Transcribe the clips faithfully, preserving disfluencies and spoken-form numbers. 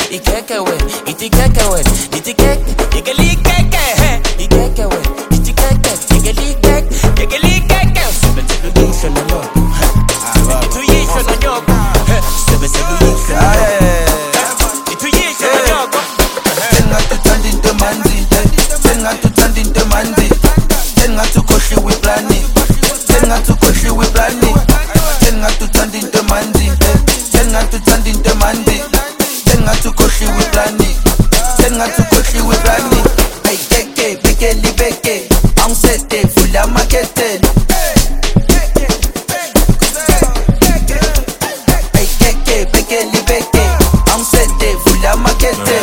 ikeke wena itikeke wena itikeke yekelikeke ikeke wena itikeke yekelikeke yekelikeke sebenzela uyisho nonyoko ituyisho nonyoko sebenzela uyisho ituyisho nonyoko sengathanda into manzi sengathanda into manzi sengathukhohliwe iplani sengathukhohliwe iplani sengathanda into manzi sengathanda into manzi sengathukhohliwe iplani sengathukhohliwe iplani hey keke beke libeke angisete vula makete hey keke beke libeke angisete vula makete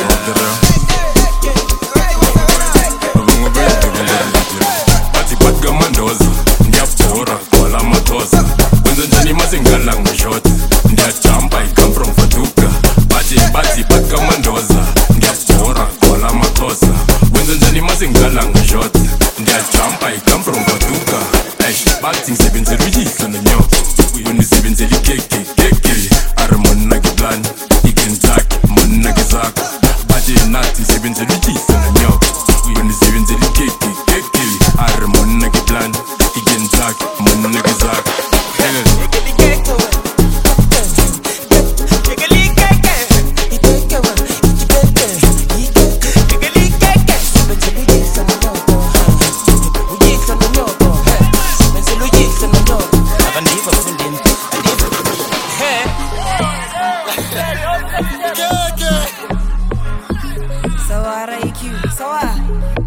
Singala ngishot ndiyajumpa I come from Faduka bathi bathi bathi kamandoza ndiyajora kola makhosa wenza njani masingala ngishot ndiyajumpa I come from Faduka eish bathi ngisebenzela uyihlo nonyoko uyona isebenzela ikeke keke arimona ke plan ikenzaki mona ke zakho bathi nathi isebenzela uyihlo nonyoko uyona isebenzela ikeke keke arimona ke plan ikenzaki mona ke zakho Sawa, Ray Q, sawa.